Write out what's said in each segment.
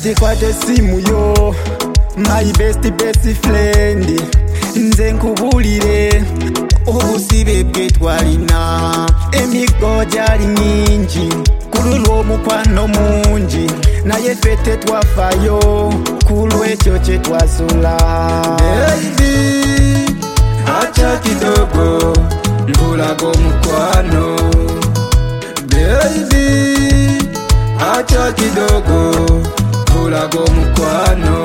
kati kwate simu yo my best friend nze nkubulire obusibe bwe twalina emigo gyali mingi kululwa omukwano mungi naye ffe tetwafayo kulwekyo kye twasula baby acha kidogo nkulaga omukwano baby acha kidogo nkulaga omukwano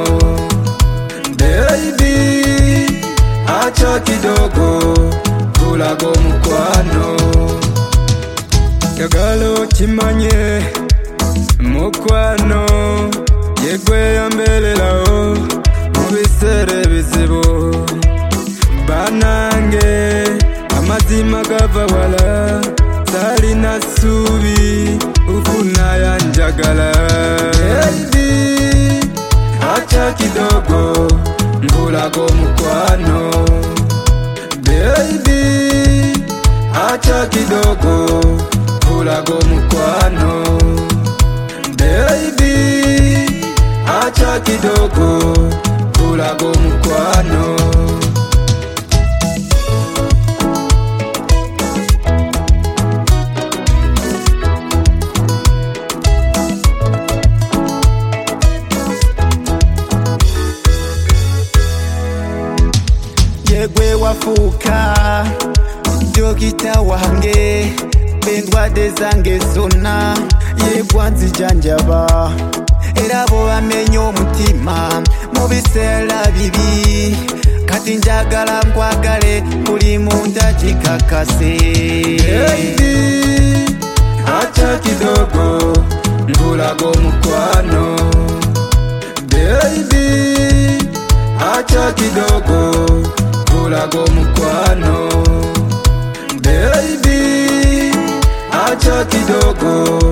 baby acha kidogo nkulaga omukwano yagala okimanye mukwano yegwe yambelerawo mu biseera ebizibu banange amazima gava wala salina ssuubi ufuna yanjagala baby acha kidogo nkulaga omukwano baby acha kidogo nkulaga omukwano baby acha kidogo nkulaga omukwano yegwe wafuuka dokita wange endwadde zange zonna yegwa nzijanjaba era bo bamenya omutima mu biseera bibi kati njagala nkwagale buli muntu akikakase acha kidogo nkulaga omukwano baby acha kidogo nkulaga omukwano baby acha kidogo